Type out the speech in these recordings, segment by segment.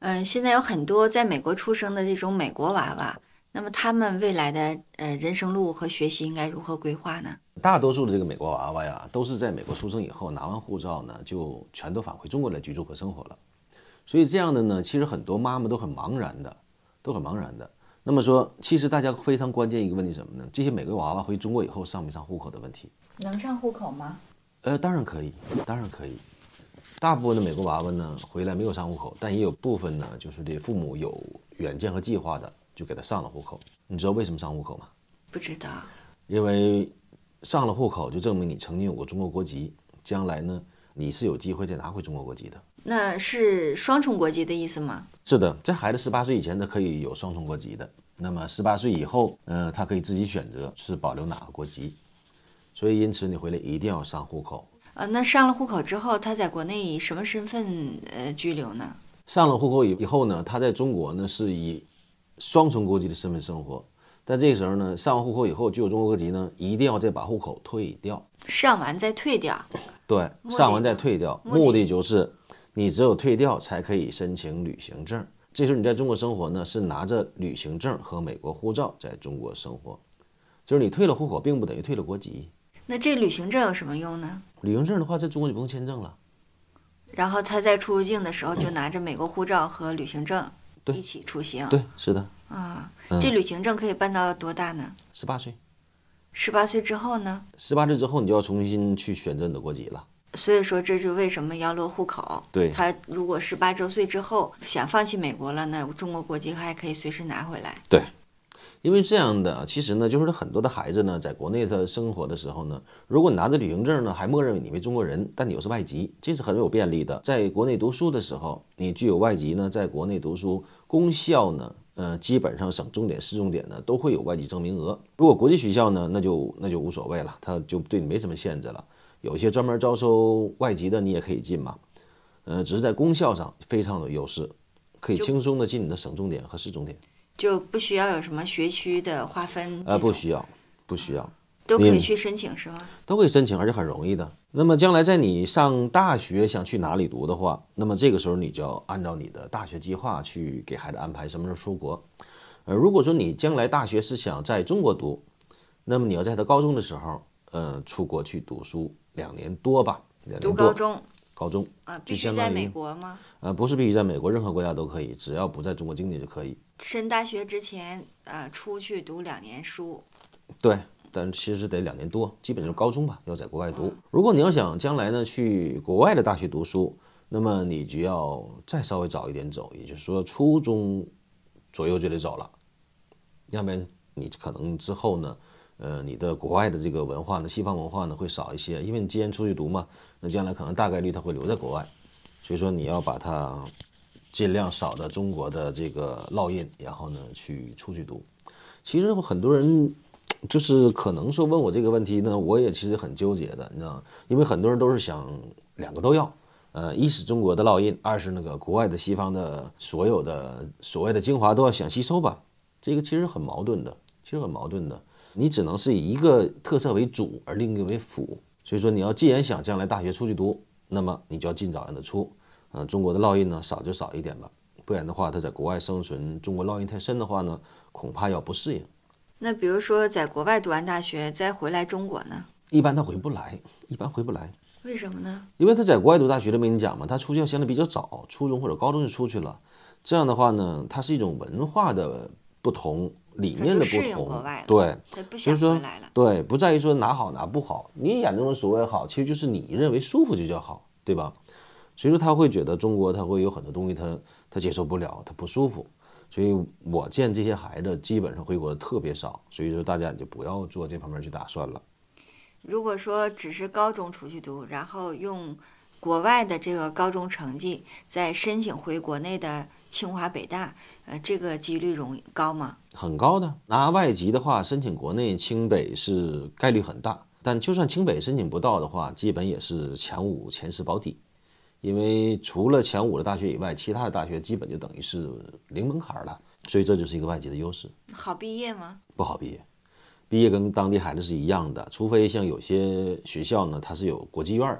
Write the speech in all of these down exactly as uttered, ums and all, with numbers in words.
嗯，现在有很多在美国出生的这种美国娃娃，那么他们未来的呃人生路和学习应该如何规划呢？ 大多数的这个美国娃娃呀，都是在美国出生以后拿完护照呢，就全都返回中国来居住和生活了。所以这样的呢，其实很多妈妈都很茫然的，都很茫然的。那么说，其实大家非常关键一个问题是什么呢？这些美国娃娃回中国以后上没上户口的问题。 能上户口吗？ 呃，当然可以，当然可以。大部分的美国娃娃呢回来没有上户口，但也有部分呢，就是这父母有远见和计划的，就给他上了户口。你知道为什么上户口吗？ 不知道。 因为上了户口就证明你曾经有过中国国籍，将来呢你是有机会再拿回中国国籍的。 那是双重国籍的意思吗？ 是的，在孩子十八岁以前，他可以有双重国籍的。那么十八岁以后，呃，他可以自己选择是保留哪个国籍。所以因此你回来一定要上户口。 呃，那上了户口之后，他在国内以什么身份呃居留呢？ 上了户口以以后呢，他在中国呢是以双重国籍的身份生活。但这个时候呢，上完户口以后具有中国国籍呢，一定要再把户口退掉。 上完再退掉。 对，上完再退掉，目的就是你只有退掉才可以申请旅行证。这时候你在中国生活呢，是拿着旅行证和美国护照在中国生活，就是你退了户口，并不等于退了国籍。 那这旅行证有什么用呢？ 旅行证的话，在中国就不用签证了。 然后他在出入境的时候就拿着美国护照和旅行证一起出行。 对，是的。 啊， 嗯、 这旅行证可以办到多大呢？ 十八岁。 十八岁之后呢？ 十八岁之后你就要重新去选择你的国籍了。 所以说，这就为什么要落户口。 对， 他如果十八周岁之后想放弃美国了，那中国国籍还可以随时拿回来。 对。因为这样的，其实呢，就是很多的孩子呢，在国内的生活的时候呢，如果你拿着旅行证呢，还默认为你为中国人，但你又是外籍，这是很有便利的。在国内读书的时候，你具有外籍呢，在国内读书，公校呢，呃，基本上省重点、市重点呢，都会有外籍证名额。如果国际学校呢，那就那就无所谓了，它就对你没什么限制了。有些专门招收外籍的，你也可以进嘛，呃，只是在公校上非常有优势，可以轻松的进你的省重点和市重点。 就不需要有什么学区的划分？ 呃，不需要，不需要， 都可以去申请是吗？ 都可以申请，而且很容易的。那么将来在你上大学想去哪里读的话，那么这个时候你就要按照你的大学计划去给孩子安排什么时候出国。呃，如果说你将来大学是想在中国读，那么你要在他高中的时候，呃，出国去读书两年多吧，两年多。 读高中。 高中啊，必须在美国吗？ 呃，不是必须在美国，任何国家都可以，只要不在中国境内就可以。 升大学之前，呃，出去读两年书。 对，但其实得两年多，基本就是高中吧，要在国外读。如果你要想将来呢去国外的大学读书，那么你就要再稍微早一点走，也就是说初中左右就得走了，要不然你可能之后呢。呃，你的国外的这个文化呢，西方文化呢会少一些，因为你既然出去读嘛，那将来可能大概率他会留在国外，所以说你要把它尽量少的中国的这个烙印，然后呢去出去读。其实很多人就是可能说问我这个问题呢，我也其实很纠结的，你知道吗？因为很多人都是想两个都要，呃，一是中国的烙印，二是那个国外的西方的所有的所谓的精华都要想吸收吧，这个其实很矛盾的，其实很矛盾的。你只能是以一个特色为主，而另一个为辅。所以说，你要既然想将来大学出去读，那么你就要尽早让他出。呃，中国的烙印呢，少就少一点吧，不然的话，他在国外生存，中国烙印太深的话呢，恐怕要不适应。 那比如说，在国外读完大学再回来中国呢？ 一般他回不来，一般回不来。 为什么呢？ 因为他在国外读大学的，没跟你讲嘛，他出校相对比较早，初中或者高中就出去了。这样的话呢，它是一种文化的不同。理念的不同，对， 所以说， 对，不在于说哪好哪不好，你眼中的所谓好，其实就是你认为舒服就叫好，对吧？所以说他会觉得中国他会有很多东西他他接受不了，他不舒服，所以我见这些孩子基本上回国的特别少，所以说大家就不要做这方面去打算了。 如果说只是高中出去读，然后用国外的这个高中成绩再申请回国内的清华北大，呃，这个几率容易高吗？ 很高的。拿外籍的话，申请国内清北是概率很大，但就算清北申请不到的话，基本也是前五、前十保底。因为除了前五的大学以外，其他的大学基本就等于是零门槛了，所以这就是一个外籍的优势。 好毕业吗？ 不好毕业，毕业跟当地孩子是一样的，除非像有些学校呢，它是有国际院，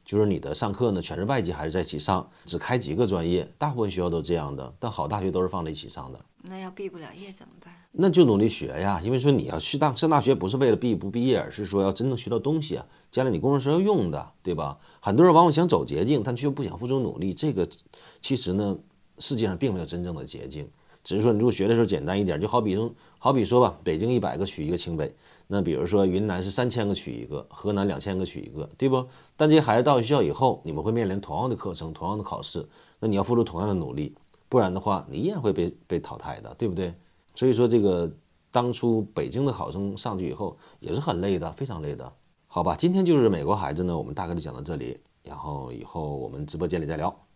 就是你的上课呢全是外籍孩子在一起上，只开几个专业，大部分学校都这样的，但好大学都是放在一起上的。 那要毕不了业怎么办？ 那就努力学呀，因为说你要去大上大学不是为了毕不毕业，而是说要真正学到东西啊，将来你工作时要用的，对吧？很多人往往想走捷径，但却不想付出努力。这个其实呢，世界上并没有真正的捷径，只是说你入学的时候简单一点，就好比说好比说吧，北京一百个取一个清北，那比如说云南是三千个取一个，河南两千个取一个，对不？但这些孩子到学校以后，你们会面临同样的课程、同样的考试，那你要付出同样的努力，不然的话，你依然会被被淘汰的，对不对？所以说这个当初北京的考生上去以后也是很累的，非常累的。好吧，今天就是美国孩子呢，我们大概就讲到这里，然后以后我们直播间里再聊。